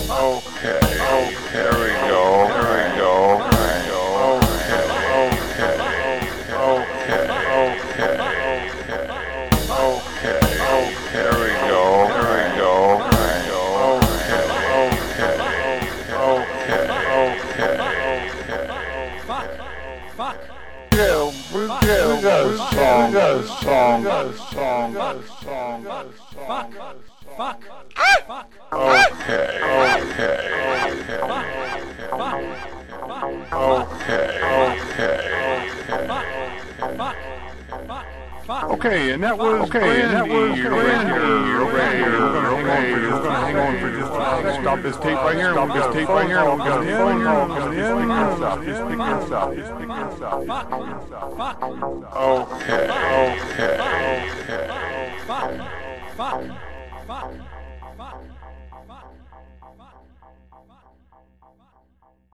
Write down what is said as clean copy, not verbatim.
Okay, there we go, there we go, there we go. Okay, there we go, there we go, there we go. Fuck. We got a song. Fuck. Okay. Okay, and that was Brandy. We're gonna hang on for just stop this tape right here. Stop this tape right here. Just pick this up. Okay. Fuck.